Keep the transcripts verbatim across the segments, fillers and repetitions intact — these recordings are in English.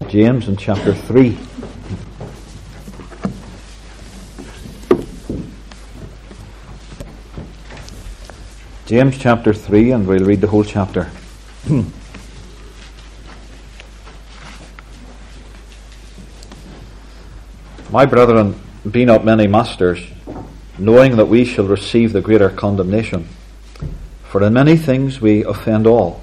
of James in chapter three. James chapter three, and we'll read the whole chapter. My brethren, be not many masters, knowing that we shall receive the greater condemnation. For in many things we offend all.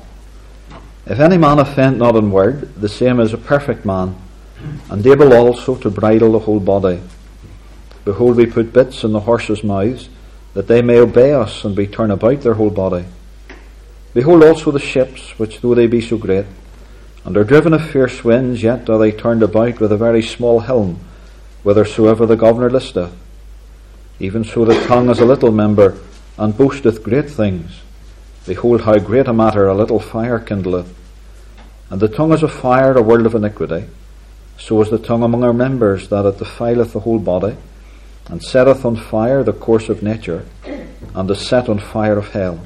If any man offend not in word, the same is a perfect man, and able also to bridle the whole body. Behold, we put bits in the horses' mouths, that they may obey us, and be turned about their whole body. Behold also the ships, which though they be so great, and are driven of fierce winds, yet are they turned about with a very small helm, whithersoever the governor listeth. Even so the tongue is a little member, and boasteth great things. Behold how great a matter a little fire kindleth. And the tongue is a fire, a world of iniquity. So is the tongue among our members, that it defileth the whole body, and setteth on fire the course of nature, and is set on fire of hell.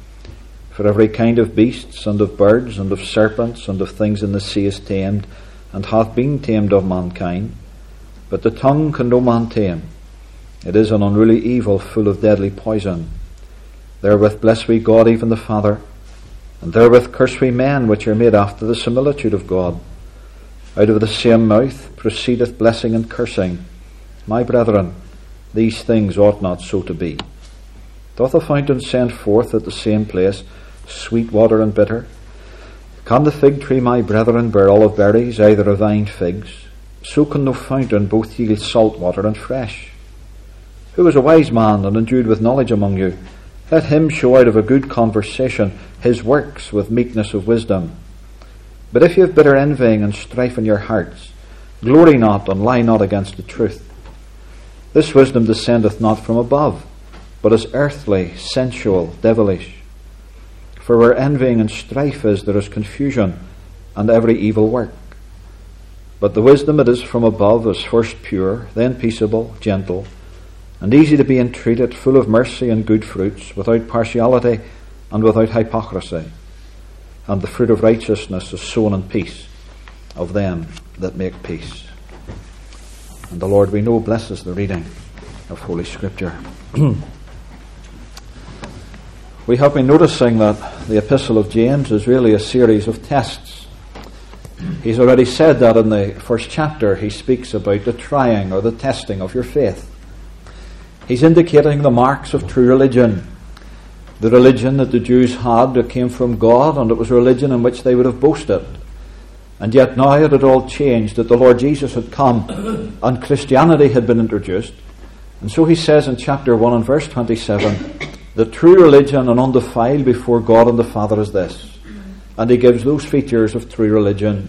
For every kind of beasts, and of birds, and of serpents, and of things in the sea is tamed, and hath been tamed of mankind. But the tongue can no man tame. It is an unruly evil, full of deadly poison. Therewith bless we God, even the Father, and therewith curse we men which are made after the similitude of God. Out of the same mouth proceedeth blessing and cursing. My brethren, these things ought not so to be. Doth a fountain send forth at the same place sweet water and bitter? Can the fig tree, my brethren, bear olive berries, either of vine figs? So can no fountain both yield salt water and fresh. Who is a wise man and endued with knowledge among you? Let him show out of a good conversation his works with meekness of wisdom. But if you have bitter envying and strife in your hearts, glory not and lie not against the truth. This wisdom descendeth not from above, but is earthly, sensual, devilish. For where envying and strife is, there is confusion and every evil work. But the wisdom that is from above is first pure, then peaceable, gentle, and easy to be entreated, full of mercy and good fruits, without partiality and without hypocrisy. And the fruit of righteousness is sown in peace of them that make peace. And the Lord, we know, blesses the reading of Holy Scripture. We have been noticing that the Epistle of James is really a series of tests. He's already said that in the first chapter. He speaks about the trying or the testing of your faith. He's indicating the marks of true religion. The religion that the Jews had that came from God, and it was a religion in which they would have boasted. And yet now it had all changed, that the Lord Jesus had come and Christianity had been introduced. And so he says in chapter one and verse twenty-seven, that true religion and undefiled before God and the Father is this. And he gives those features of true religion.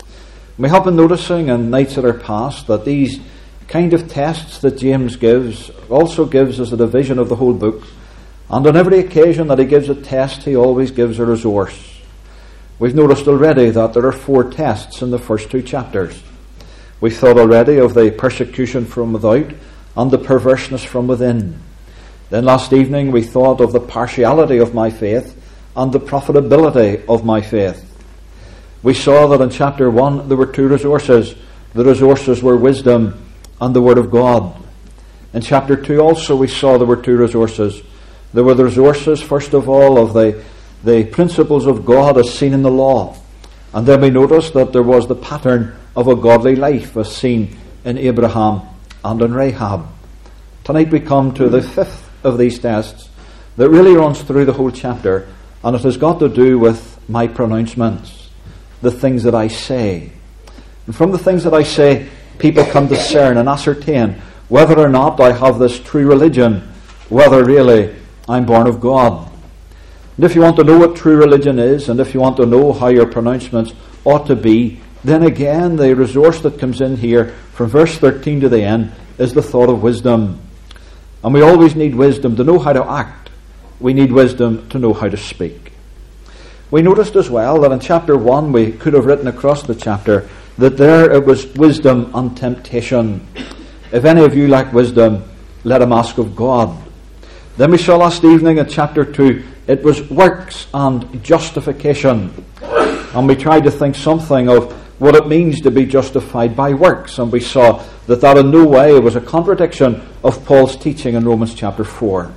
We have been noticing in nights that are past that these kind of tests that James gives also gives us a division of the whole book, and on every occasion that he gives a test, he always gives a resource. We've noticed already that there are four tests in the first two chapters. We've thought already of the persecution from without and the perverseness from within. Then last evening we thought of the partiality of my faith and the profitability of my faith. We saw that in chapter one there were two resources. The resources were wisdom and the Word of God. In chapter two also we saw there were two resources. There were the resources, first of all, of the, the principles of God as seen in the law. And then we noticed that there was the pattern of a godly life as seen in Abraham and in Rahab. Tonight we come to the fifth of these tests that really runs through the whole chapter, and it has got to do with my pronouncements, the things that I say. And from the things that I say, people can discern and ascertain whether or not I have this true religion, whether really I'm born of God. And if you want to know what true religion is, and if you want to know how your pronouncements ought to be, then again the resource that comes in here from verse thirteen to the end is the thought of wisdom. And we always need wisdom to know how to act. We need wisdom to know how to speak. We noticed as well that in chapter one we could have written across the chapter that there it was wisdom and temptation. If any of you lack wisdom, let him ask of God. Then we saw last evening in chapter two, it was works and justification. And we tried to think something of what it means to be justified by works. And we saw that that in no way was a contradiction of Paul's teaching in Romans chapter four.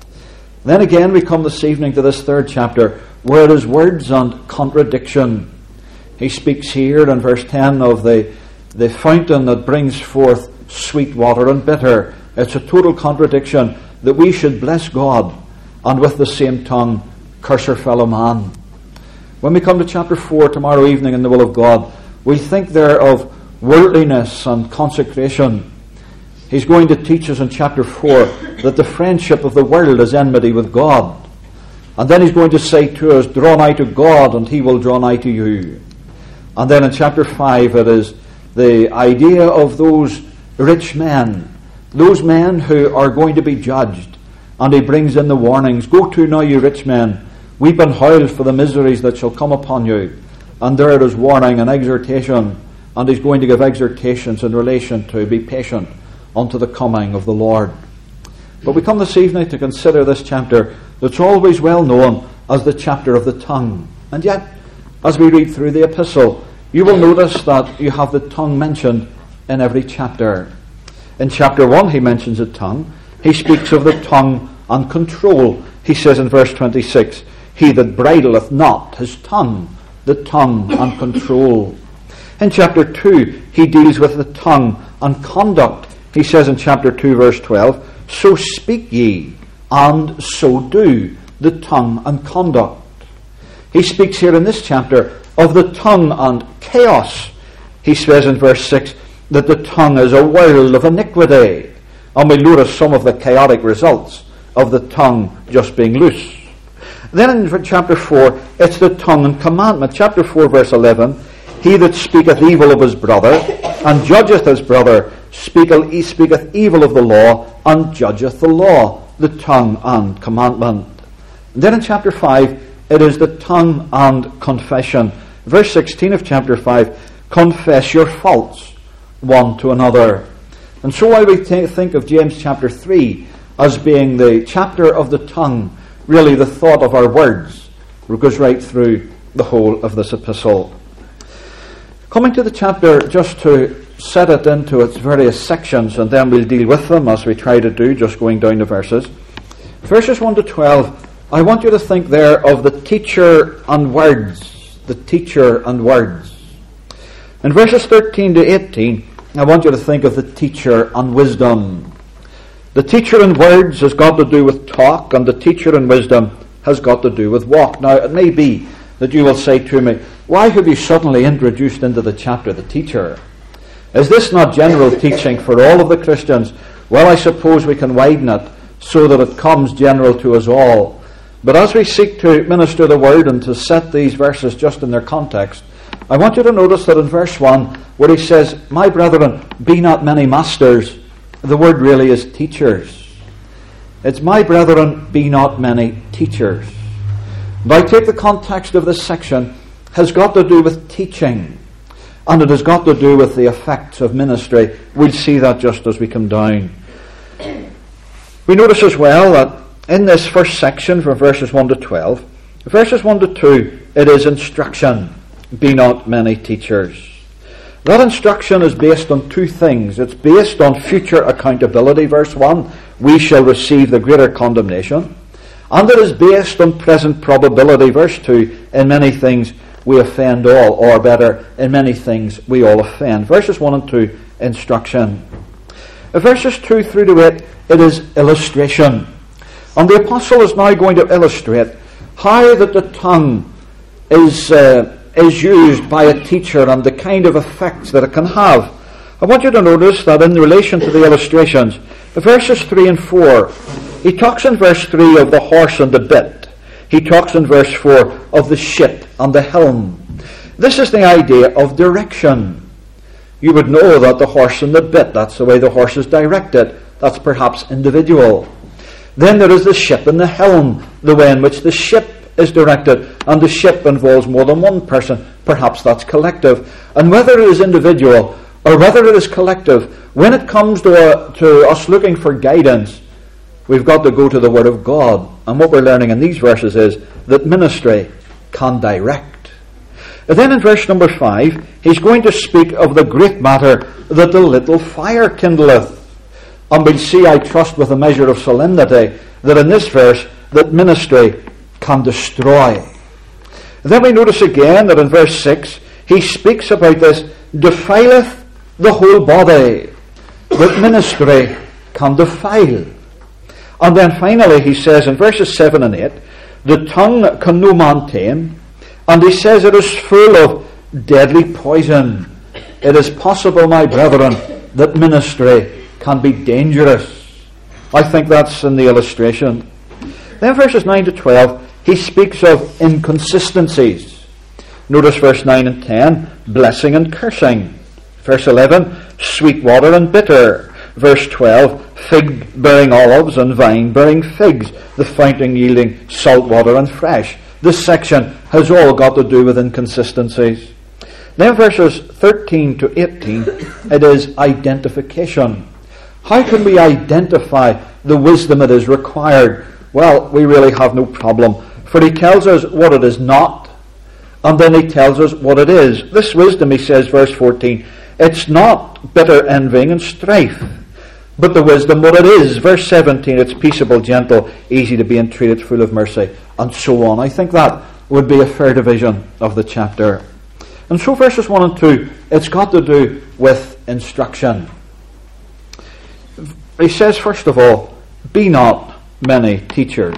Then again we come this evening to this third chapter, where it is words and contradiction. He speaks here in verse ten of the, the fountain that brings forth sweet water and bitter. It's a total contradiction that we should bless God and with the same tongue curse our fellow man. When we come to chapter four tomorrow evening in the will of God, we think there of worldliness and consecration. He's going to teach us in chapter four that the friendship of the world is enmity with God. And then he's going to say to us, draw nigh to God and he will draw nigh to you. And then in chapter five it is the idea of those rich men, those men who are going to be judged. And he brings in the warnings, go to now you rich men, weep and howl for the miseries that shall come upon you. And there it is warning and exhortation. And he's going to give exhortations in relation to be patient unto the coming of the Lord. But we come this evening to consider this chapter that's always well known as the chapter of the tongue. And yet, as we read through the epistle, you will notice that you have the tongue mentioned in every chapter. In chapter one he mentions the tongue. He speaks of the tongue and control. He says in verse twenty-six, he that bridleth not his tongue, the tongue and control. In chapter two he deals with the tongue and conduct. He says in chapter two verse twelve, so speak ye and so do, the tongue and conduct. He speaks here in this chapter of the tongue and chaos. He says in verse six that the tongue is a world of iniquity. And we notice some of the chaotic results of the tongue just being loose. Then in chapter four, it's the tongue and commandment. Chapter four verse eleven, he that speaketh evil of his brother and judgeth his brother speaketh, speaketh evil of the law and judgeth the law, the tongue and commandment. And then in chapter five, it is the tongue and confession. Verse sixteen of chapter five, confess your faults one to another. And so while we t- think of James chapter three as being the chapter of the tongue, really the thought of our words, it goes right through the whole of this epistle. Coming to the chapter, just to set it into its various sections, and then we'll deal with them as we try to do, just going down the verses. Verses one to twelve, I want you to think there of the teacher and words. The teacher and words. In verses thirteen to eighteen, I want you to think of the teacher and wisdom. The teacher and words has got to do with talk, and the teacher and wisdom has got to do with walk. Now, it may be that you will say to me, why have you suddenly introduced into the chapter the teacher? Is this not general teaching for all of the Christians? Well, I suppose we can widen it so that it comes general to us all. But as we seek to minister the word and to set these verses just in their context, I want you to notice that in verse one, where he says, my brethren, be not many masters, the word really is teachers. It's my brethren, be not many teachers. And I take the context of this section has got to do with teaching, and it has got to do with the effects of ministry. We'll see that just as we come down. We notice as well that in this first section from verses one to twelve, verses one to two, it is instruction. Be not many teachers. That instruction is based on two things. It's based on future accountability, verse one, we shall receive the greater condemnation. And it is based on present probability, verse two, in many things we offend all, or better, in many things we all offend. Verses one and two, instruction. Verses two through to eight, it is illustration. And the apostle is now going to illustrate how that the tongue is uh, is used by a teacher and the kind of effects that it can have. I want you to notice that in relation to the illustrations, verses three and four, he talks in verse three of the horse and the bit. He talks in verse four of the ship and the helm. This is the idea of direction. You would know that the horse and the bit, that's the way the horse is directed. That's perhaps individual. Then there is the ship and the helm, the way in which the ship is directed, and the ship involves more than one person. Perhaps that's collective. And whether it is individual or whether it is collective, when it comes to, uh, to us looking for guidance, we've got to go to the Word of God. And what we're learning in these verses is that ministry can direct. And then in verse number five, he's going to speak of the great matter that the little fire kindleth. And we'll see, I trust, with a measure of solemnity, that in this verse, that ministry can destroy. And then we notice again that in verse six, he speaks about this, defileth the whole body, that ministry can defile. And then finally he says in verses seven and eight, the tongue can no man tame, and he says it is full of deadly poison. It is possible, my brethren, that ministry can be dangerous. I think that's in the illustration. Then verses nine to twelve, he speaks of inconsistencies. Notice verse nine and ten, blessing and cursing. Verse eleven, sweet water and bitter. Verse twelve, fig bearing olives and vine bearing figs, the fountain yielding salt water and fresh. This section has all got to do with inconsistencies. Then verses thirteen to eighteen, it is identification. How can we identify the wisdom that is required? Well, we really have no problem, for he tells us what it is not, and then he tells us what it is. This wisdom, he says, verse fourteen, it's not bitter envying and strife, but the wisdom what it is. Verse seventeen, it's peaceable, gentle, easy to be entreated, full of mercy, and so on. I think that would be a fair division of the chapter. And so verses one and two, it's got to do with instruction. He says, first of all, be not many teachers.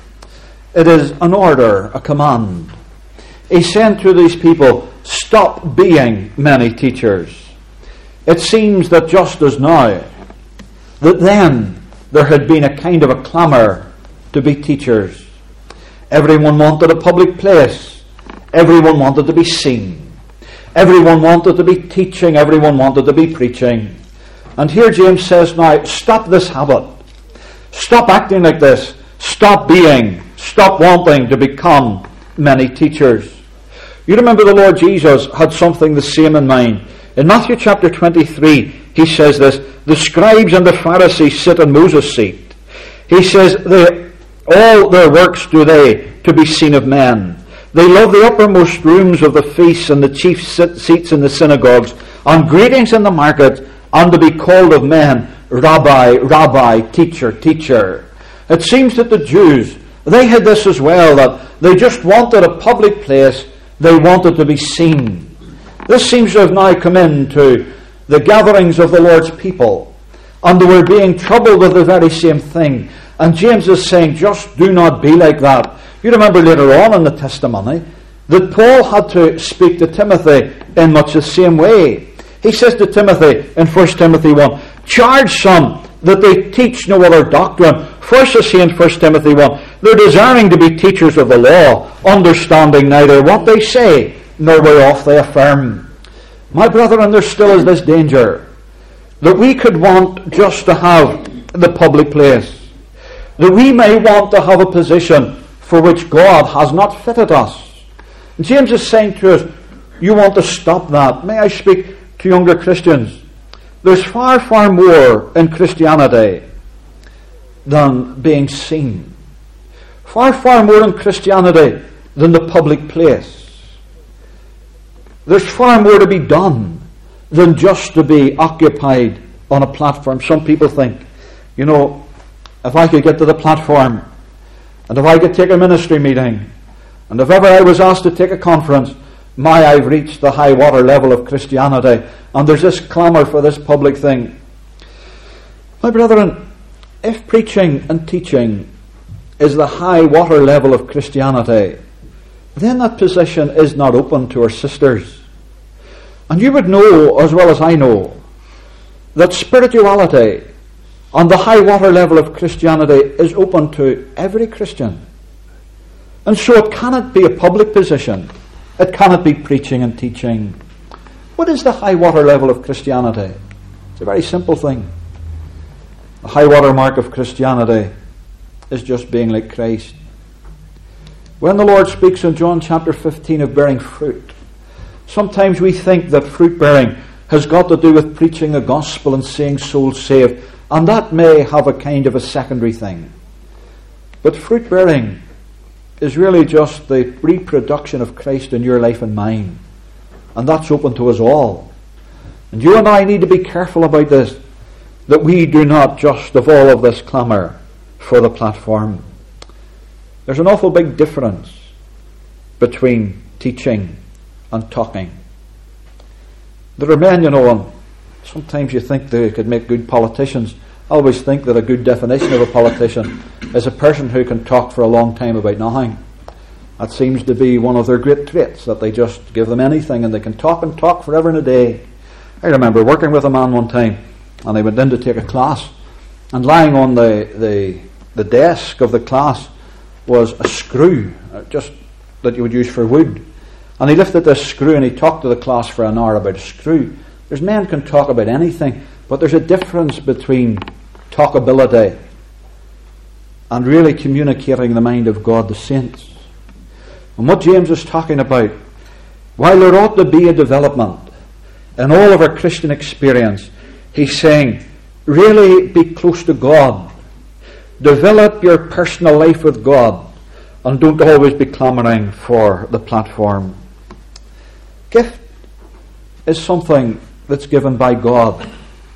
It is an order, a command. He's saying to these people, stop being many teachers. It seems that just as now, that then there had been a kind of a clamour to be teachers. Everyone wanted a public place. Everyone wanted to be seen. Everyone wanted to be teaching. Everyone wanted to be preaching. And here James says, now, stop this habit. Stop acting like this. Stop being. Stop wanting to become many teachers. You remember the Lord Jesus had something the same in mind. In Matthew chapter twenty-three, he says this, the scribes and the Pharisees sit in Moses' seat. He says, they, all their works do they to be seen of men. They love the uppermost rooms of the feasts and the chief seats in the synagogues, and greetings in the market, and to be called of men, Rabbi, Rabbi, teacher, teacher. It seems that the Jews, they had this as well, that they just wanted a public place, they wanted to be seen. This seems to have now come into the gatherings of the Lord's people, and they were being troubled with the very same thing. And James is saying, just do not be like that. You remember later on in the testimony that Paul had to speak to Timothy in much the same way. He says to Timothy in First Timothy one, charge some that they teach no other doctrine. First is he in First Timothy one, they're desiring to be teachers of the law, understanding neither what they say nor whereof they affirm. My brethren, there still is this danger that we could want just to have the public place, that we may want to have a position for which God has not fitted us. And James is saying to us, you want to stop that. May I speak to younger Christians? There's far, far more in Christianity than being seen. Far, far more in Christianity than the public place. There's far more to be done than just to be occupied on a platform. Some people think, you know, if I could get to the platform, and if I could take a ministry meeting, and if ever I was asked to take a conference, my, I've reached the high water level of Christianity, and there's this clamour for this public thing. My brethren, if preaching and teaching is the high water level of Christianity, then that position is not open to our sisters. And you would know, as well as I know, that spirituality on the high water level of Christianity is open to every Christian. And so it cannot be a public position. It cannot be preaching and teaching. What is the high water level of Christianity? It's a very simple thing. The high water mark of Christianity is just being like Christ. When the Lord speaks in John chapter fifteen of bearing fruit, sometimes we think that fruit bearing has got to do with preaching the gospel and seeing souls saved, and that may have a kind of a secondary thing. But fruit bearing is really just the reproduction of Christ in your life and mine. And that's open to us all. And you and I need to be careful about this, that we do not just of all of this clamour for the platform. There's an awful big difference between teaching and talking. There are men, you know, and sometimes you think they could make good politicians. I always think that a good definition of a politician is a person who can talk for a long time about nothing. That seems to be one of their great traits, that they just give them anything and they can talk and talk forever and a day. I remember working with a man one time, and I went in to take a class, and lying on the, the, the desk of the class was a screw, just that you would use for wood. And he lifted this screw and he talked to the class for an hour about a screw. There's men can talk about anything, but there's a difference between talkability and really communicating the mind of God to saints. And what James is talking about, while there ought to be a development in all of our Christian experience, he's saying, really be close to God. Develop your personal life with God, and don't always be clamouring for the platform. Gift is something that's given by God.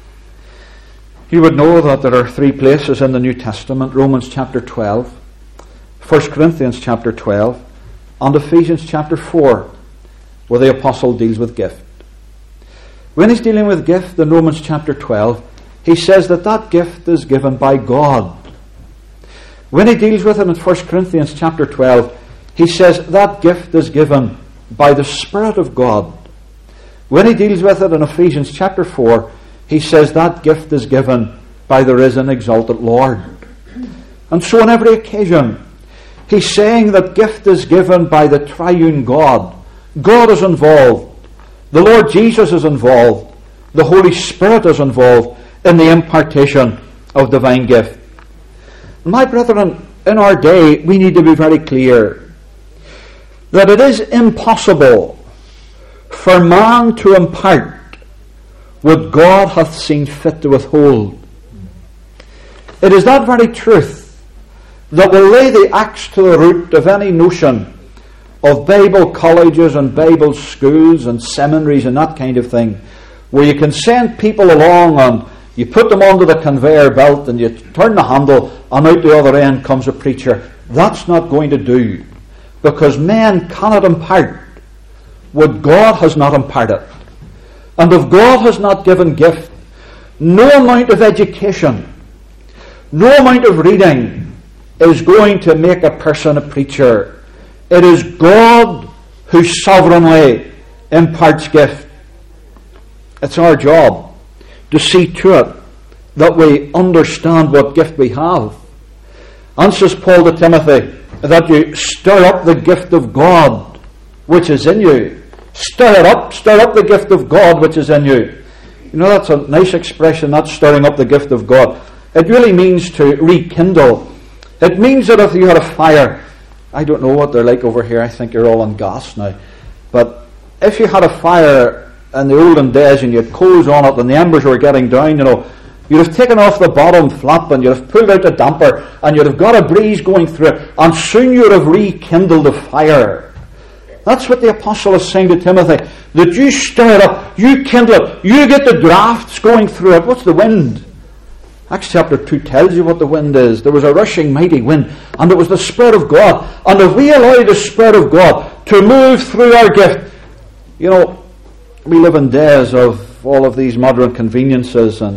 You would know that there are three places in the New Testament: Romans chapter twelve, First Corinthians chapter twelve, and Ephesians chapter four, where the apostle deals with gift. When he's dealing with gift in Romans chapter twelve, he says that that gift is given by God. When he deals with it in First Corinthians chapter twelve, he says that gift is given by the Spirit of God. When he deals with it in Ephesians chapter four, he says that gift is given by the risen, exalted Lord. And so on every occasion, he's saying that gift is given by the triune God. God is involved. The Lord Jesus is involved. The Holy Spirit is involved in the impartation of divine gift. My brethren, in our day, we need to be very clear that it is impossible for man to impart what God hath seen fit to withhold. It is that very truth that will lay the axe to the root of any notion of Bible colleges and Bible schools and seminaries and that kind of thing, where you can send people along and you put them onto the conveyor belt and you turn the handle and out the other end comes a preacher. That's not going to do, because men cannot impart what God has not imparted. And if God has not given gift, no amount of education, no amount of reading is going to make a person a preacher. It is God who sovereignly imparts gift. It's our job to see to it that we understand what gift we have. And says Paul to Timothy, that you stir up the gift of God which is in you. Stir it up, stir up the gift of God which is in you. You know, that's a nice expression, that stirring up the gift of God. It really means to rekindle. It means that if you had a fire, I don't know what they're like over here, I think you're all on gas now, but if you had a fire in the olden days and you had coals on it and the embers were getting down, you know, you'd have taken off the bottom flap and you'd have pulled out the damper and you'd have got a breeze going through it, and soon you'd have rekindled the fire. That's what the apostle is saying to Timothy, that you stir it up, you kindle it, you get the drafts going through it. What's the wind? Acts chapter two tells you what the wind is. There was a rushing mighty wind, and it was the Spirit of God. And if we allow the Spirit of God to move through our gift, you know, we live in days of all of these modern conveniences, and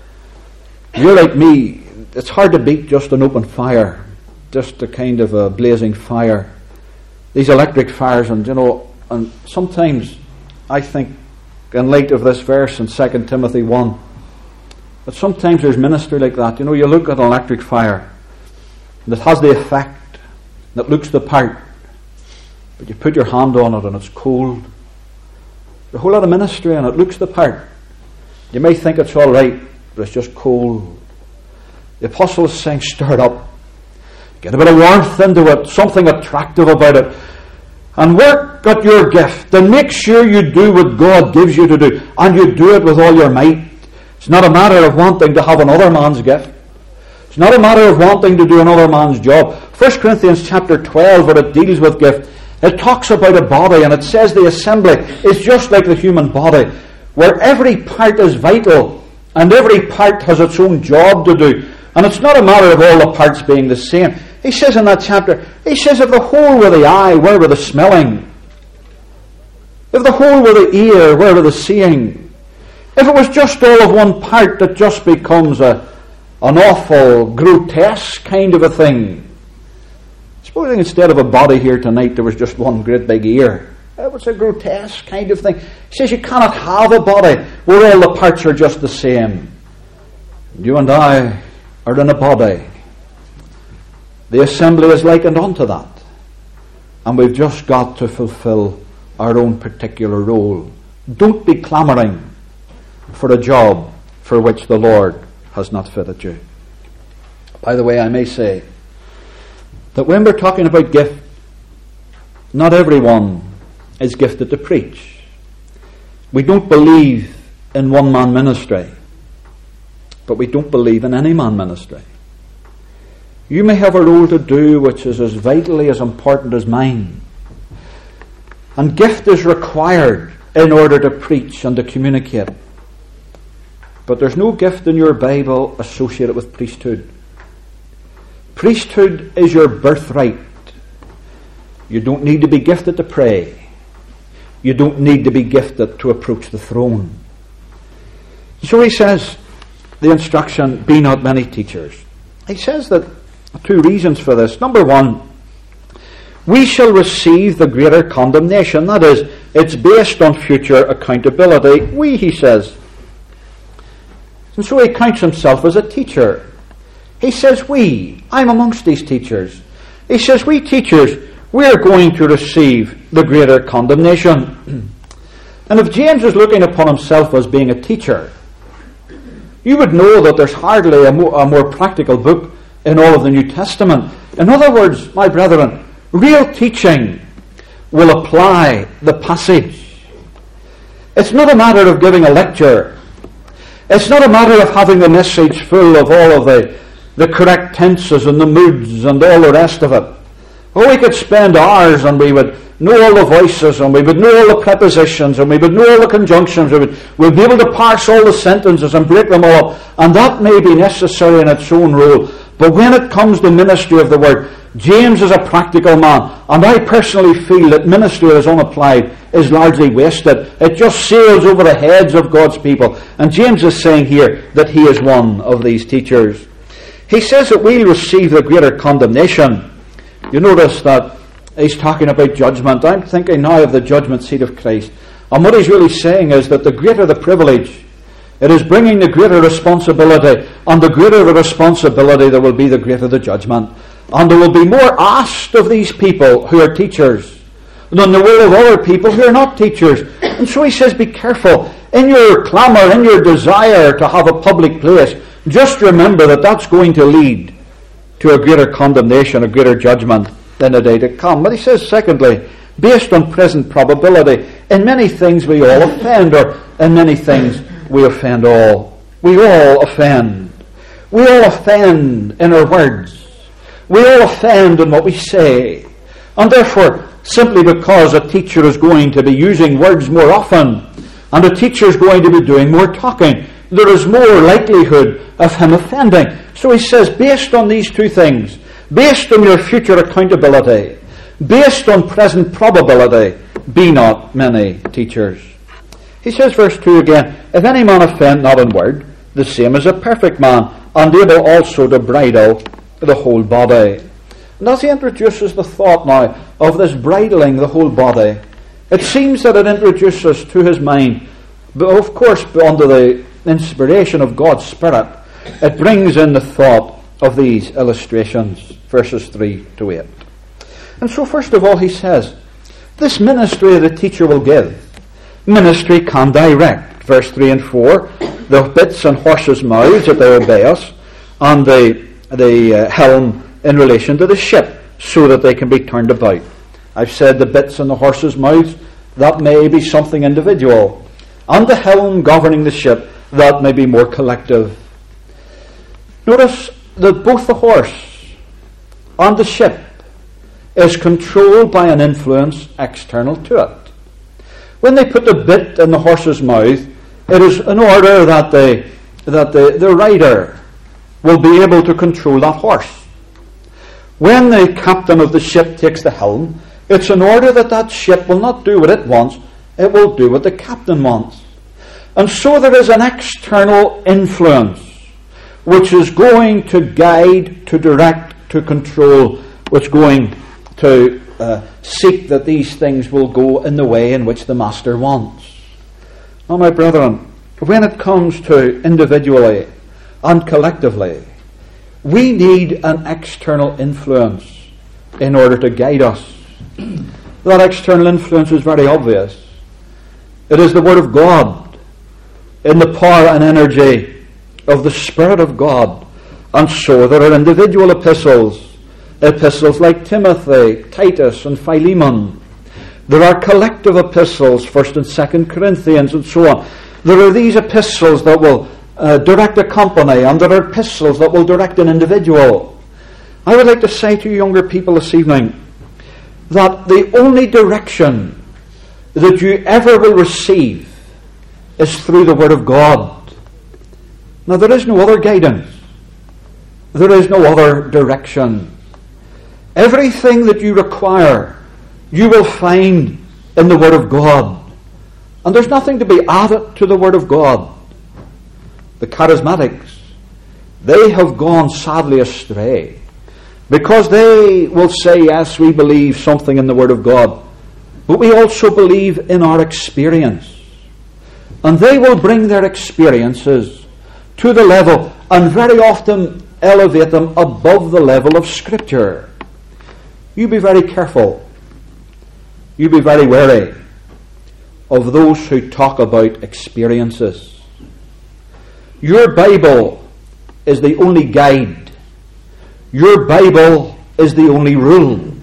you're like me, it's hard to beat just an open fire, just a kind of a blazing fire. These electric fires, and you know, and sometimes I think, in light of this verse in Second Timothy one, that sometimes there's ministry like that. You know, you look at an electric fire that has the effect, that looks the part, but you put your hand on it and it's cold. There's a whole lot of ministry and it looks the part. You may think it's all right, but it's just cold. The apostle is saying, stir it up. Get a bit of warmth into it, something attractive about it. And work at your gift, and make sure you do what God gives you to do, and you do it with all your might. It's not a matter of wanting to have another man's gift. It's not a matter of wanting to do another man's job. First Corinthians chapter twelve, where it deals with gift, it talks about a body, and it says the assembly is just like the human body, where every part is vital, and every part has its own job to do. And it's not a matter of all the parts being the same. He says in that chapter, he says, if the whole were the eye, where were the smelling? If the whole were the ear, where were the seeing? If it was just all of one part, that just becomes a, an awful, grotesque kind of a thing. Supposing instead of a body here tonight, there was just one great big ear. It was a grotesque kind of thing. He says you cannot have a body where all the parts are just the same. You and I are in a body. The assembly is likened unto that. And we've just got to fulfill our own particular role. Don't be clamouring for a job for which the Lord has not fitted you. By the way, I may say that when we're talking about gift, not everyone is gifted to preach. We don't believe in one-man ministry, but we don't believe in any man ministry. You may have a role to do which is as vitally as important as mine. And gift is required in order to preach and to communicate. But there's no gift in your Bible associated with priesthood. Priesthood is your birthright. You don't need to be gifted to pray. You don't need to be gifted to approach the throne. So he says, the instruction, be not many teachers. He says that two reasons for this. Number one, we shall receive the greater condemnation. That is, it's based on future accountability. We, he says. And so he counts himself as a teacher. He says, we, I'm amongst these teachers. He says, we teachers, we're going to receive the greater condemnation. And if James is looking upon himself as being a teacher, you would know that there's hardly a more, a more practical book in all of the New Testament. In other words, my brethren, real teaching will apply the passage. It's not a matter of giving a lecture. It's not a matter of having the message full of all of the, the correct tenses and the moods and all the rest of it. Oh, we could spend hours and we would know all the voices and we would know all the prepositions and we would know all the conjunctions. We would we'd be able to parse all the sentences and break them all up. And that may be necessary in its own role. But when it comes to ministry of the word, James is a practical man. And I personally feel that ministry that is unapplied is largely wasted. It just sails over the heads of God's people. And James is saying here that he is one of these teachers. He says that we'll receive the greater condemnation. You notice that he's talking about judgment. I'm thinking now of the judgment seat of Christ. And what he's really saying is that the greater the privilege, it is bringing the greater responsibility. And the greater the responsibility, there will be the greater the judgment. And there will be more asked of these people who are teachers than there will of other people who are not teachers. And so he says, be careful. In your clamour, in your desire to have a public place, just remember that that's going to lead to a greater condemnation, a greater judgment in the day to come. But he says, secondly, based on present probability, in many things we all offend, or in many things we offend all. We all offend. We all offend in our words. We all offend in what we say. And therefore, simply because a teacher is going to be using words more often, and a teacher is going to be doing more talking, there is more likelihood of him offending. So he says, based on these two things, based on your future accountability, based on present probability, be not many teachers. He says, verse two again, if any man offend not in word, the same as a perfect man, and able also to bridle the whole body. And as he introduces the thought now of this bridling the whole body, it seems that it introduces to his mind, but of course under the inspiration of God's Spirit, it brings in the thought of these illustrations, verses three to eight. And so first of all he says, this ministry the teacher will give, ministry can direct. Verse three and four, the bits and horses' mouths that they obey us, and the, the uh, helm in relation to the ship, so that they can be turned about. I've said the bits and the horses' mouths, that may be something individual. And the helm governing the ship, that may be more collective. Notice that both the horse and the ship is controlled by an influence external to it. When they put the bit in the horse's mouth, it is in order that the, that the, the rider will be able to control that horse. When the captain of the ship takes the helm, it's in order that that ship will not do what it wants, it will do what the captain wants. And so there is an external influence which is going to guide, to direct, to control, which is going to uh, seek that these things will go in the way in which the master wants. Now, my brethren, when it comes to individually and collectively, we need an external influence in order to guide us. That external influence is very obvious. It is the Word of God in the power and energy of the Spirit of God. And so there are individual epistles, epistles like Timothy, Titus, and Philemon. There are collective epistles, First and Second Corinthians, and so on. There are these epistles that will uh, direct a company, and there are epistles that will direct an individual. I would like to say to you younger people this evening that the only direction that you ever will receive is through the Word of God. Now, there is no other guidance. There is no other direction. Everything that you require, you will find in the Word of God. And there's nothing to be added to the Word of God. The charismatics, they have gone sadly astray, because they will say, yes, we believe something in the Word of God, but we also believe in our experience. And they will bring their experiences to the level, and very often elevate them above the level of Scripture. You be very careful. You be very wary of those who talk about experiences. Your Bible is the only guide. Your Bible is the only rule.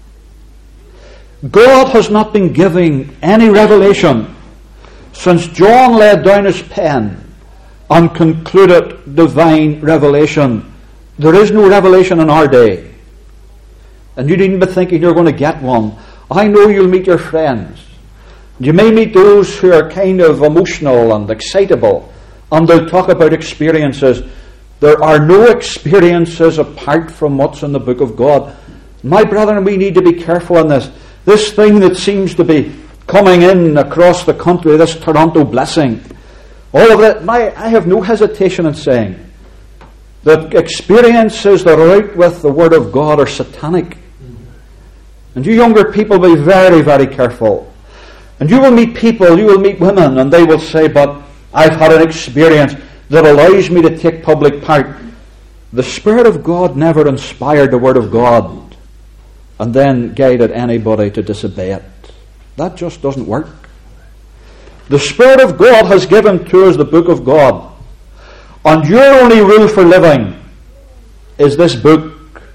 God has not been giving any revelation since John laid down his pen and concluded divine revelation. There is no revelation in our day. And you needn't be thinking you're going to get one. I know you'll meet your friends. You may meet those who are kind of emotional and excitable, and they'll talk about experiences. There are no experiences apart from what's in the book of God. My brethren, we need to be careful in this. This thing that seems to be coming in across the country, this Toronto blessing, all of it, my, I have no hesitation in saying that experiences that are out with the Word of God are satanic. And you younger people, be very, very careful. And you will meet people, you will meet women, and they will say, but I've had an experience that allows me to take public part. The Spirit of God never inspired the Word of God and then guided anybody to disobey it. That just doesn't work. The Spirit of God has given to us the book of God. And your only rule for living is this book.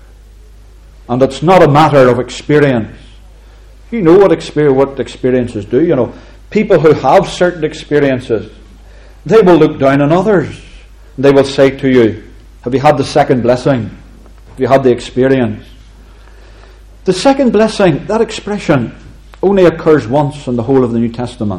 And it's not a matter of experience. You know what, exper- what experiences do. You know, people who have certain experiences, they will look down on others. They will say to you, have you had the second blessing? Have you had the experience? The second blessing, that expression, only occurs once in the whole of the New Testament.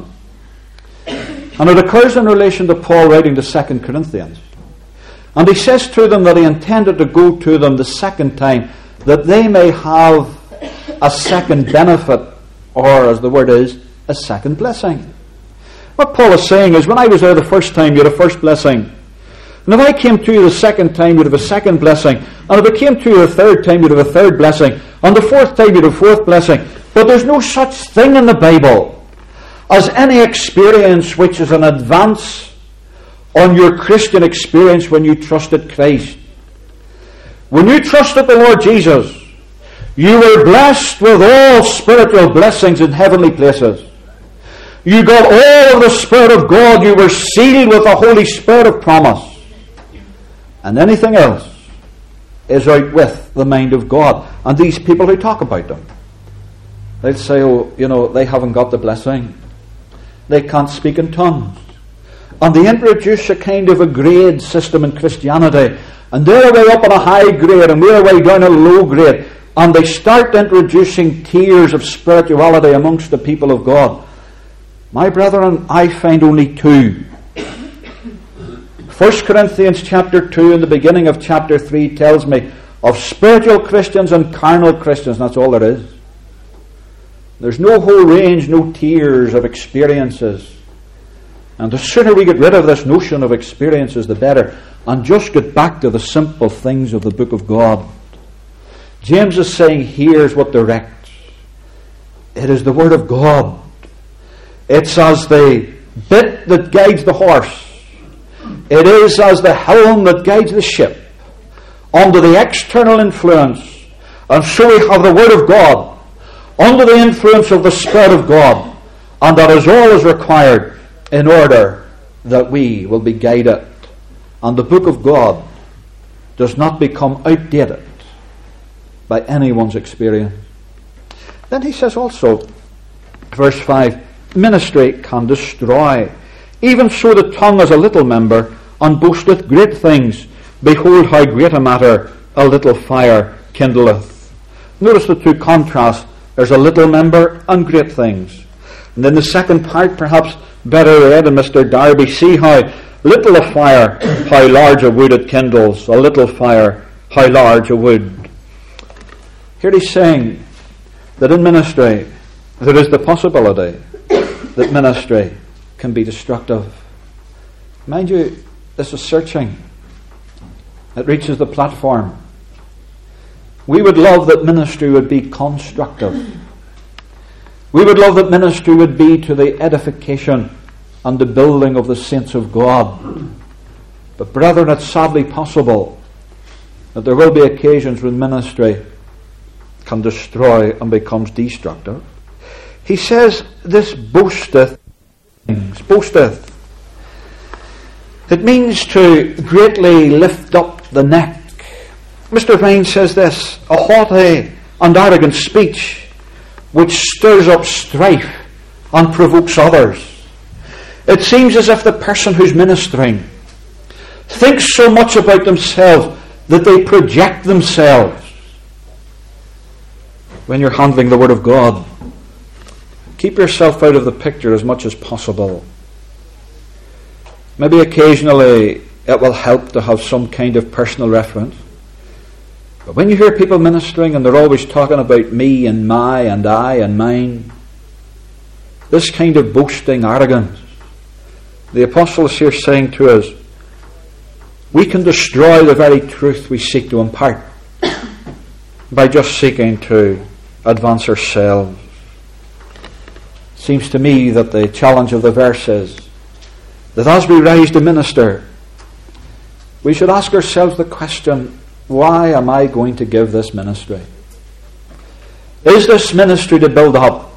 And it occurs in relation to Paul writing to Second Corinthians. And he says to them that he intended to go to them the second time, that they may have a second benefit, or as the word is, a second blessing. What Paul is saying is, when I was there the first time, you had a first blessing. And if I came to you the second time, you'd have a second blessing. And if I came to you the third time, you'd have a third blessing. And the fourth time, you'd have a fourth blessing. But there's no such thing in the Bible as any experience which is an advance on your Christian experience when you trusted Christ. When you trusted the Lord Jesus, you were blessed with all spiritual blessings in heavenly places. You got all of the Spirit of God. You were sealed with the Holy Spirit of promise. And anything else is out with the mind of God. And these people who talk about them, they'll say, oh, you know, they haven't got the blessing. They can't speak in tongues. and they introduce a kind of a grade system in Christianity, and they're way up on a high grade and we're way down a low grade, and they start introducing tiers of spirituality amongst the people of God. My brethren, I find only two. First Corinthians chapter two and the beginning of chapter three tells me of spiritual Christians and carnal Christians. That's all there is. There's no whole range, no tiers of experiences. And the sooner we get rid of this notion of experiences, the better, and just get back to the simple things of the book of God. James is saying, here's what directs. It is the Word of God. It's as the bit that guides the horse. It is as the helm that guides the ship under the external influence. And so we have the Word of God under the influence of the Spirit of God. And that is all is required in order that we will be guided. And the book of God does not become outdated by anyone's experience. Then he says also, verse five, ministry can destroy. Even so the tongue is a little member, and boasteth great things. Behold how great a matter a little fire kindleth. Notice the two contrasts. There's a little member and great things. And then the second part, perhaps better read in Mister Darby, see how little a fire, how large a wood it kindles. A little fire, how large a wood. Here he's saying that in ministry there is the possibility that ministry can be destructive. Mind you, this is searching. It reaches the platform. We would love that ministry would be constructive. We would love that ministry would be to the edification and the building of the saints of God. But brethren, it's sadly possible that there will be occasions when ministry can destroy and becomes destructive. He says, this boasteth things. Boasteth. It means to greatly lift up the neck. Mister Vine says this, a haughty and arrogant speech which stirs up strife and provokes others. It seems as if the person who's ministering thinks so much about themselves that they project themselves. When you're handling the Word of God, keep yourself out of the picture as much as possible. Maybe occasionally it will help to have some kind of personal reference. But when you hear people ministering and they're always talking about me and my and I and mine, this kind of boasting arrogance, the apostle is here saying to us, we can destroy the very truth we seek to impart by just seeking to advance ourselves. It seems to me that the challenge of the verse is that as we rise to minister, we should ask ourselves the question, why am I going to give this ministry? Is this ministry to build up,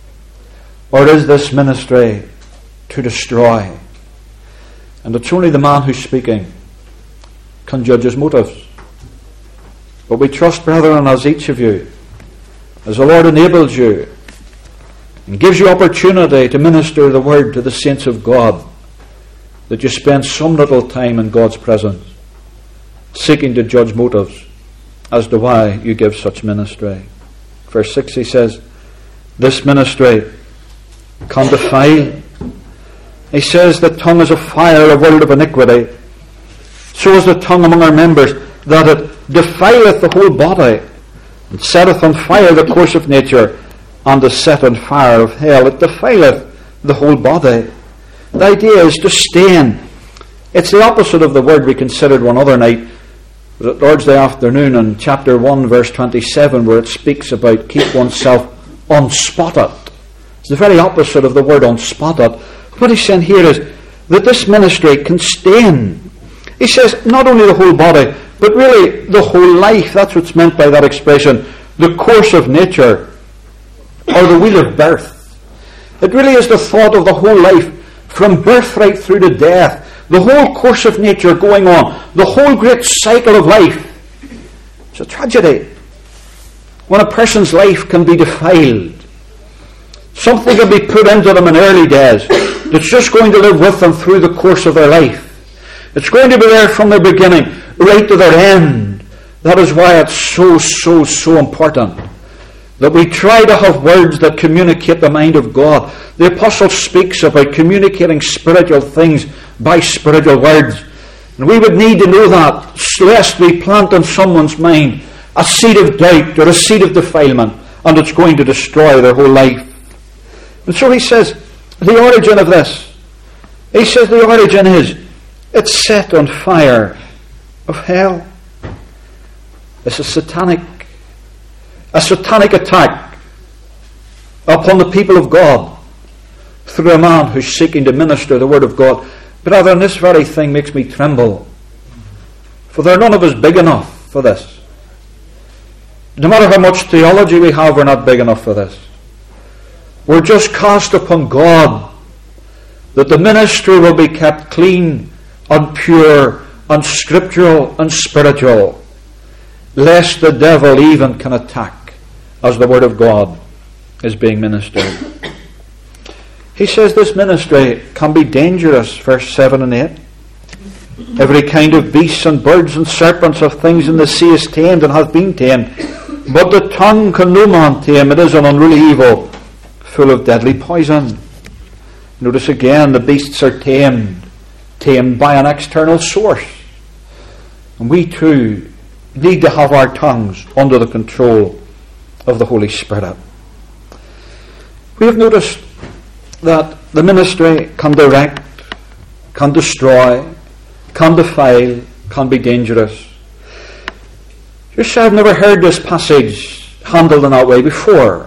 or is this ministry to destroy? And it's only the man who's speaking can judge his motives. But we trust, brethren, as each of you, as the Lord enables you and gives you opportunity to minister the word to the saints of God, that you spend some little time in God's presence, seeking to judge motives as to why you give such ministry. Verse six, he says, this ministry can defile. He says, the tongue is a fire, a world of iniquity. So is the tongue among our members, that it defileth the whole body, and setteth on fire the course of nature, and is set on fire of hell. It defileth the whole body. The idea is to stain. It's the opposite of the word we considered one other night, at Lord's Day afternoon, in chapter one, verse twenty-seven, where it speaks about keep oneself unspotted. It's the very opposite of the word unspotted. What he's saying here is that this ministry can stain. He says not only the whole body, but really the whole life. That's what's meant by that expression, the course of nature, or the wheel of birth. It really is the thought of the whole life, from birth right through to death. The whole course of nature going on. The whole great cycle of life. It's a tragedy when a person's life can be defiled. Something can be put into them in early days that's just going to live with them through the course of their life. It's going to be there from the beginning right to their end. That is why it's so, so, so important that we try to have words that communicate the mind of God. The apostle speaks about communicating spiritual things by spiritual words. And we would need to know that, lest we plant in someone's mind a seed of doubt or a seed of defilement, and it's going to destroy their whole life. And so he says, the origin of this, he says the origin is, it's set on fire of hell. It's a satanic, a satanic attack upon the people of God through a man who's seeking to minister the word of God. Brethren, this very thing makes me tremble, for there are none of us big enough for this. No matter how much theology we have, we're not big enough for this. We're just cast upon God that the ministry will be kept clean and pure and scriptural and spiritual, lest the devil even can attack as the word of God is being ministered. He says this ministry can be dangerous, verse seven and eight. Every kind of beasts and birds and serpents of things in the sea is tamed and hath been tamed, but the tongue can no man tame. It is an unruly evil, full of deadly poison. Notice again, the beasts are tamed, tamed by an external source. And we too need to have our tongues under the control of the Holy Spirit. We have noticed that the ministry can direct, can destroy, can defile, can be dangerous. You say, I've never heard this passage handled in that way before.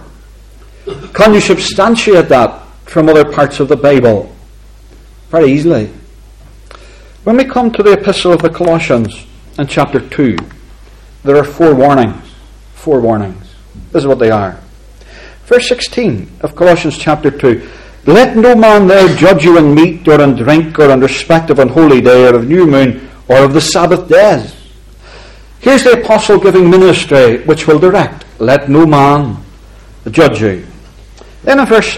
Can you substantiate that from other parts of the Bible? Very easily. When we come to the Epistle of the Colossians in chapter two, there are four warnings. Four warnings. This is what they are. Verse sixteen of Colossians chapter two. Let no man there judge you in meat or in drink or in respect of an holy day or of new moon or of the Sabbath days. Here's the apostle giving ministry which will direct. Let no man judge you. Then in verse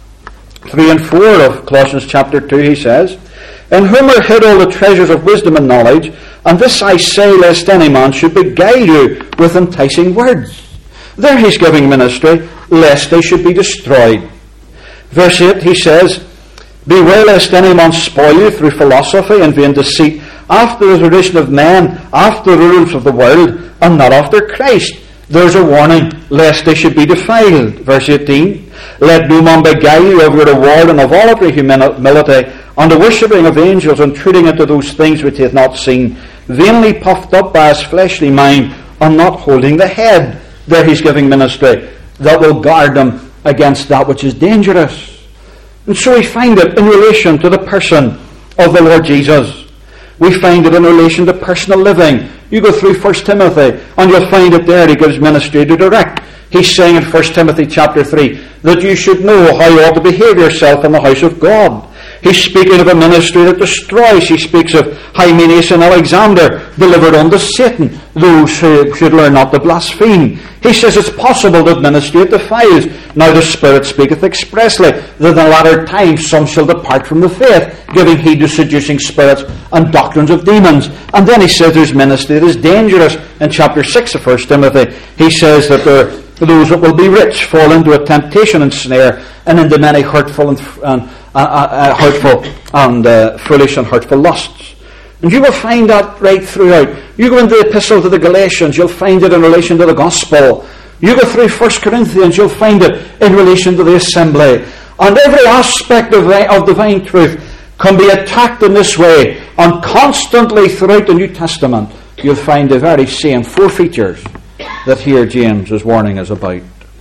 three and four of Colossians chapter two he says, in whom are hid all the treasures of wisdom and knowledge, and this I say lest any man should beguile you with enticing words. There he's giving ministry, lest they should be destroyed. Verse eight, he says, beware lest any man spoil you through philosophy and vain deceit, after the tradition of men, after the rules of the world, and not after Christ. There's a warning, lest they should be defiled. Verse eighteen, let no man beguile you of your reward and of voluntary humility, and the worshipping of angels, and treating into those things which he hath not seen, vainly puffed up by his fleshly mind, and not holding the head. There he's giving ministry that will guard them against that which is dangerous. And so we find it in relation to the person of the Lord Jesus. We find it in relation to personal living. You go through First Timothy and you'll find it there. He gives ministry to direct. He's saying in First Timothy chapter three that you should know how you ought to behave yourself in the house of God. He's speaking of a ministry that destroys. He speaks of Hymenaeus and Alexander delivered unto Satan, those who should learn not to blaspheme. He says it's possible that ministry defiles. Now the Spirit speaketh expressly that in the latter times some shall depart from the faith, giving heed to seducing spirits and doctrines of demons. And then he says there's ministry that is dangerous. In chapter six of First Timothy, he says that there those that will be rich fall into a temptation and snare, and into many hurtful and, and uh, uh, hurtful and uh, foolish and hurtful lusts. And you will find that right throughout. You go into the Epistle to the Galatians, you'll find it in relation to the gospel. You go through First Corinthians, you'll find it in relation to the assembly. And every aspect of, of divine truth can be attacked in this way. And constantly throughout the New Testament, you'll find the very same four features that here James is warning us about.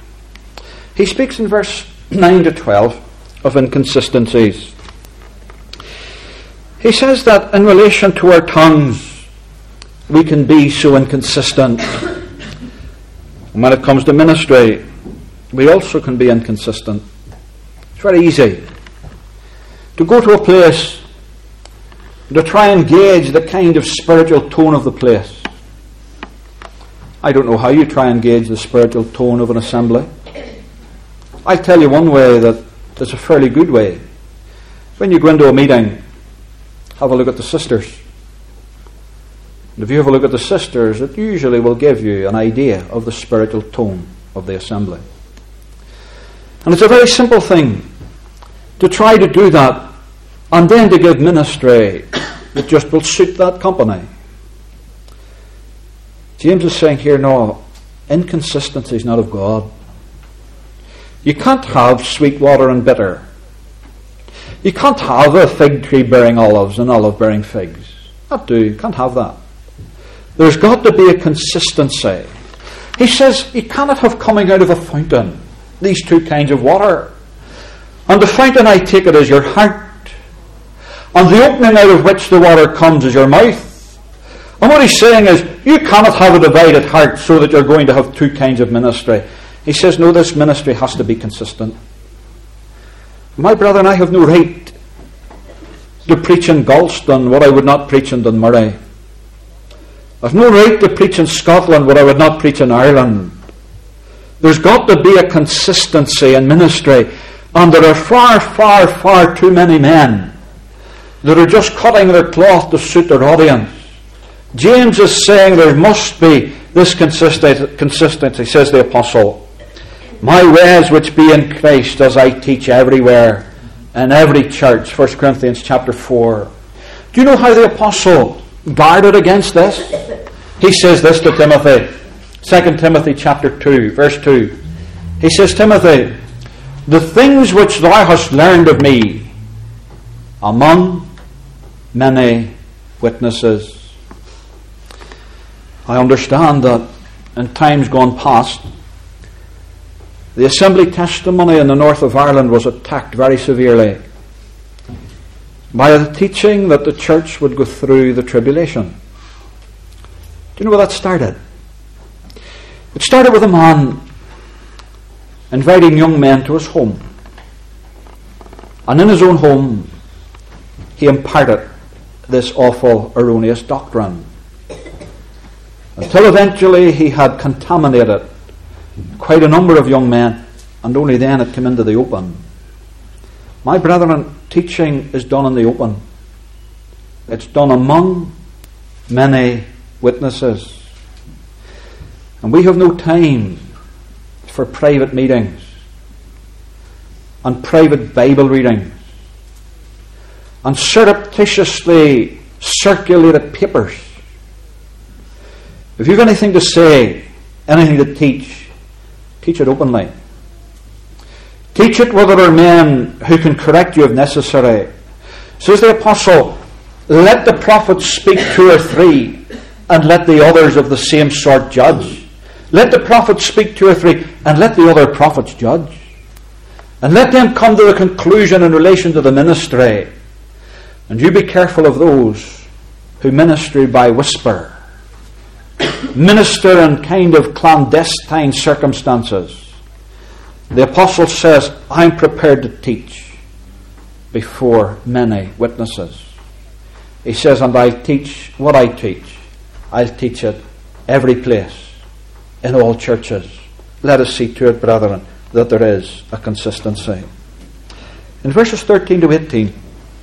He speaks in verse nine to twelve of inconsistencies. He says that in relation to our tongues, we can be so inconsistent. And when it comes to ministry, we also can be inconsistent. It's very easy to go to a place to try and gauge the kind of spiritual tone of the place. I don't know how you try and gauge the spiritual tone of an assembly. I'll tell you one way that is a fairly good way. When you go into a meeting, have a look at the sisters. And if you have a look at the sisters, it usually will give you an idea of the spiritual tone of the assembly. And it's a very simple thing to try to do that, and then to give ministry that just will suit that company. James is saying here, no, inconsistency is not of God. You can't have sweet water and bitter. You can't have a fig tree bearing olives and olive bearing figs. That do. You can't have that. There's got to be a consistency. He says you cannot have coming out of a fountain these two kinds of water. And the fountain, I take it, is your heart. And the opening out of which the water comes is your mouth. And what he's saying is, you cannot have a divided heart so that you're going to have two kinds of ministry. He says, no, this ministry has to be consistent. My brother and I have no right to preach in Galston what I would not preach in Dunmurray. I've no right to preach in Scotland what I would not preach in Ireland. There's got to be a consistency in ministry, and there are far, far, far too many men that are just cutting their cloth to suit their audience. James is saying there must be this consistency, says the apostle. My ways which be in Christ as I teach everywhere, in every church, First Corinthians chapter four. Do you know how the apostle guarded against this? He says this to Timothy, Second Timothy chapter two, verse two. He says, Timothy, the things which thou hast learned of me among many witnesses. I understand that in times gone past, the assembly testimony in the north of Ireland was attacked very severely by the teaching that the church would go through the tribulation. Do you know where that started? It started with a man inviting young men to his home. And in his own home, he imparted this awful, erroneous doctrine. Until eventually he had contaminated quite a number of young men, and only then it came into the open. My brethren, teaching is done in the open. It's done among many witnesses. And we have no time for private meetings and private Bible readings and surreptitiously circulated papers. If you have anything to say, anything to teach, teach it openly. Teach it where there are men who can correct you if necessary. Says the apostle, let the prophets speak two or three, and let the others of the same sort judge. Let the prophets speak two or three, and let the other prophets judge. And let them come to a conclusion in relation to the ministry. And you be careful of those who minister by whisper, minister in kind of clandestine circumstances. The apostle says, I'm prepared to teach before many witnesses. He says, and I teach what I teach. I'll teach it every place, in all churches. Let us see to it, brethren, that there is a consistency. In verses thirteen to eighteen,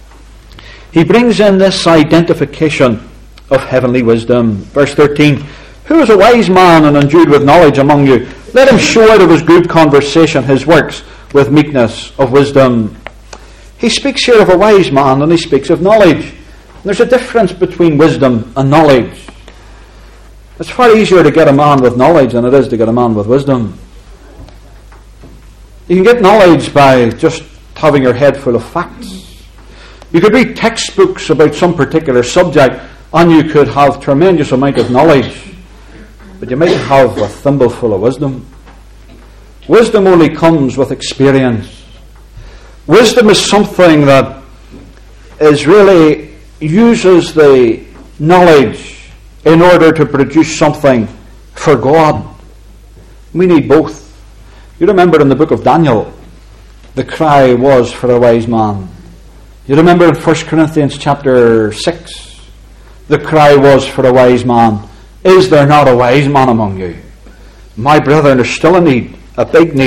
he brings in this identification of heavenly wisdom. Verse thirteen, who is a wise man and endued with knowledge among you? Let him show out of his good conversation his works with meekness of wisdom. He speaks here of a wise man, and he speaks of knowledge. And there's a difference between wisdom and knowledge. It's far easier to get a man with knowledge than it is to get a man with wisdom. You can get knowledge by just having your head full of facts. You could read textbooks about some particular subject, and you could have tremendous amount of knowledge, but you might have a thimbleful of wisdom. Wisdom only comes with experience. Wisdom is something that is really uses the knowledge in order to produce something for God. We need both. You remember in the book of Daniel, the cry was for a wise man. You remember in First Corinthians chapter six, the cry was for a wise man. Is there not a wise man among you? My brethren, there's still a need, a big need,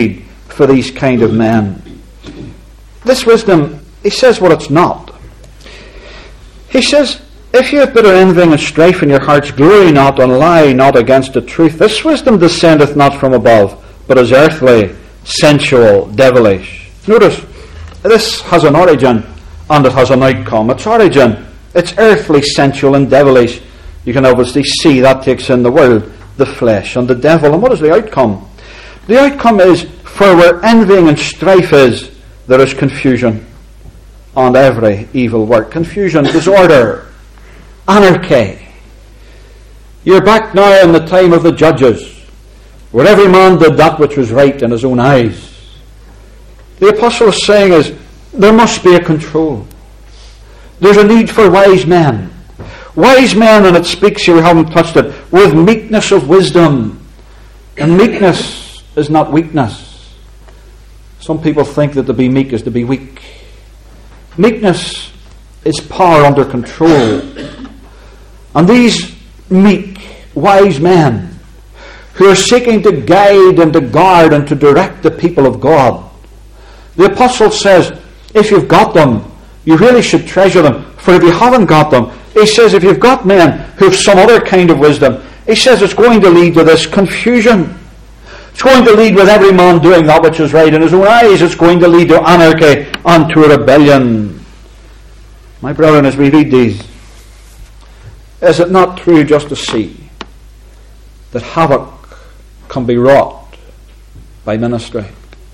for these kind of men. This wisdom, he says what it's not. He says, if you have bitter envying and strife in your hearts, glory not and lie not against the truth. This wisdom descendeth not from above, but is earthly, sensual, devilish. Notice, this has an origin and it has an outcome. Its origin, it's earthly, sensual and devilish. You can obviously see that takes in the world, the flesh and the devil. And what is the outcome? The outcome is, for where envying and strife is, there is confusion and every evil work. Confusion, disorder, anarchy. You're back now in the time of the judges, where every man did that which was right in his own eyes. The apostle is saying is, there must be a control. There's a need for wise men. Wise men, and it speaks here, we haven't touched it, with meekness of wisdom. And meekness is not weakness. Some people think that to be meek is to be weak. Meekness is power under control. And these meek, wise men, who are seeking to guide and to guard and to direct the people of God, the apostle says, if you've got them, you really should treasure them. For if you haven't got them, he says, if you've got men who have some other kind of wisdom, he says it's going to lead to this confusion. It's going to lead with every man doing that which is right in his own eyes. It's going to lead to anarchy and to rebellion. My brethren, as we read these, is it not true just to see that havoc can be wrought by ministry?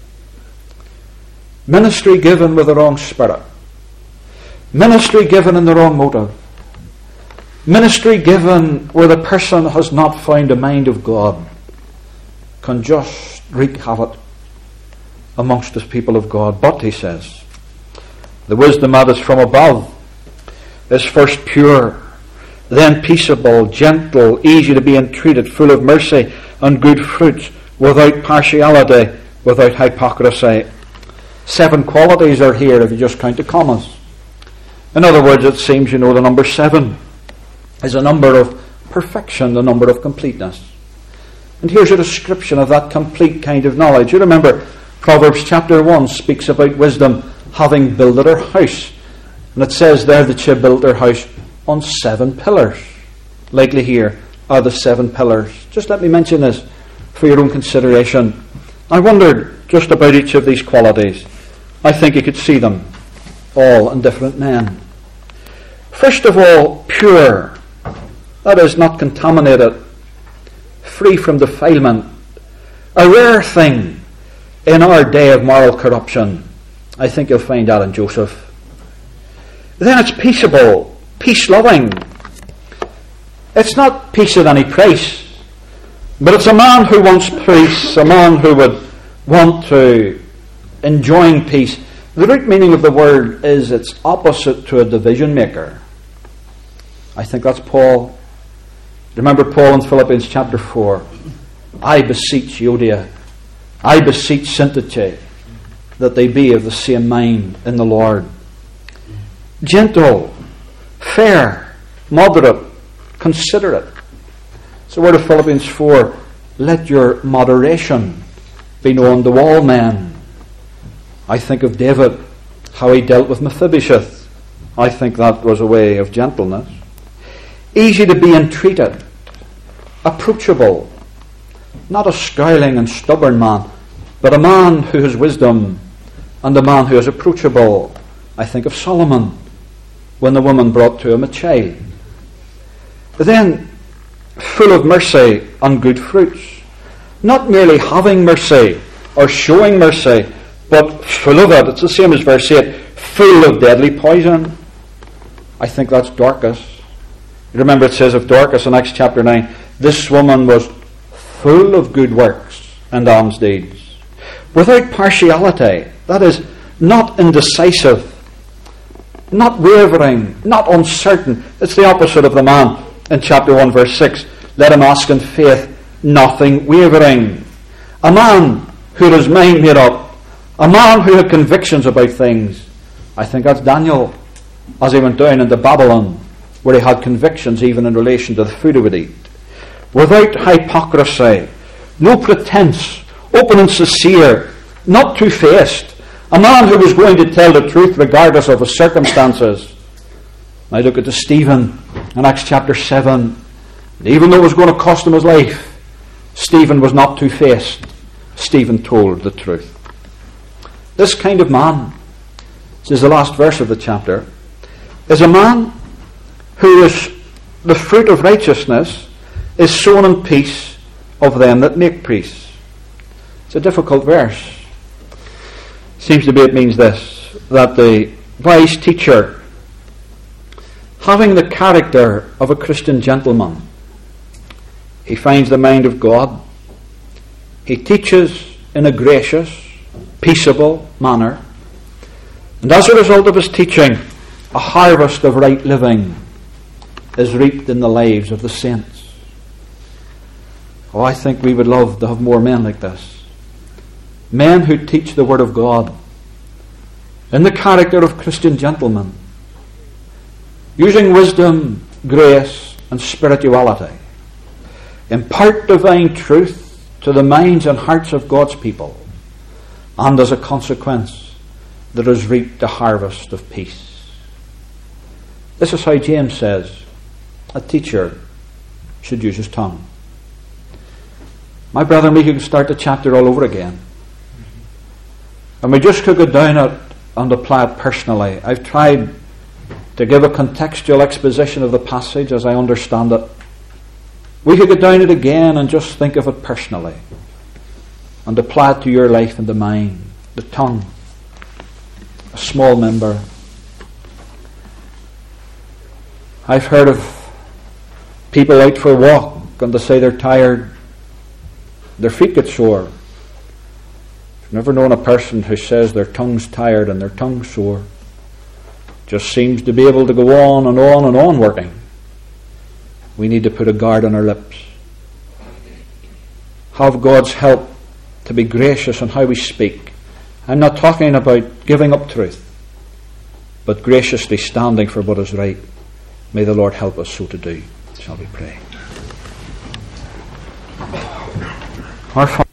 Ministry given with the wrong spirit. Ministry given in the wrong motive. Ministry given where the person has not found the mind of God can just wreak havoc amongst the people of God. But, he says, the wisdom that is from above is first pure, then peaceable, gentle, easy to be entreated, full of mercy and good fruits, without partiality, without hypocrisy. Seven qualities are here if you just count the commas. In other words, it seems, you know, the number seven is a number of perfection, the number of completeness. And here's a description of that complete kind of knowledge. You remember, Proverbs chapter one speaks about wisdom having builded her house. And it says there that she built her house on seven pillars. Likely here are the seven pillars. Just let me mention this for your own consideration. I wondered just about each of these qualities. I think you could see them all in different men. First of all, pure. That is, not contaminated, free from defilement. A rare thing in our day of moral corruption. I think you'll find that in Joseph. Then it's peaceable, peace-loving. It's not peace at any price, but it's a man who wants peace, a man who would want to enjoy peace. The root meaning of the word is it's opposite to a division maker. I think that's Paul. Remember Paul in Philippians chapter four. I beseech Euodia, I beseech Syntyche, that they be of the same mind in the Lord. Gentle, fair, moderate, considerate. It's the word of Philippians four. Let your moderation be known to all men. I think of David, how he dealt with Mephibosheth. I think that was a way of gentleness. Easy to be entreated. Approachable. Not a scowling and stubborn man, but a man who has wisdom and a man who is approachable. I think of Solomon when the woman brought to him a child. Then, full of mercy and good fruits. Not merely having mercy or showing mercy, but full of it. It's the same as verse eight. Full of deadly poison. I think that's Dorcas. You remember it says of Dorcas in Acts chapter nine, this woman was full of good works and alms deeds. Without partiality. That is, not indecisive, not wavering, not uncertain. It's the opposite of the man in chapter one verse six. Let him ask in faith, nothing wavering. A man who had his mind made up, a man who had convictions about things. I think that's Daniel as he went down into Babylon, where he had convictions even in relation to the food he would eat. Without hypocrisy, no pretense, open and sincere, not two-faced, a man who was going to tell the truth regardless of his circumstances. I look at the Stephen in Acts chapter seven. And even though it was going to cost him his life, Stephen was not two-faced. Stephen told the truth. This kind of man, this is the last verse of the chapter, is a man who is the fruit of righteousness is sown in peace of them that make peace. It's a difficult verse. Seems to be it means this, that the wise teacher, having the character of a Christian gentleman, he finds the mind of God. He teaches in a gracious, peaceable manner. And as a result of his teaching, a harvest of right living is reaped in the lives of the saints. Oh, I think we would love to have more men like this. Men who teach the Word of God in the character of Christian gentlemen, using wisdom, grace, and spirituality, impart divine truth to the minds and hearts of God's people, and as a consequence, there is reaped a harvest of peace. This is how James says a teacher should use his tongue. My brother and me could start the chapter all over again. And we just could go down it and apply it personally. I've tried to give a contextual exposition of the passage as I understand it. We could go down it again and just think of it personally and apply it to your life and to mine. The tongue, a small member. I've heard of people out for a walk and they say they're tired, their feet get sore. I've never known a person who says their tongue's tired and their tongue's sore. Just seems to be able to go on and on and on working. We need to put a guard on our lips. Have God's help to be gracious in how we speak. I'm not talking about giving up truth, but graciously standing for what is right. May the Lord help us so to do. Shall we pray? Our Father,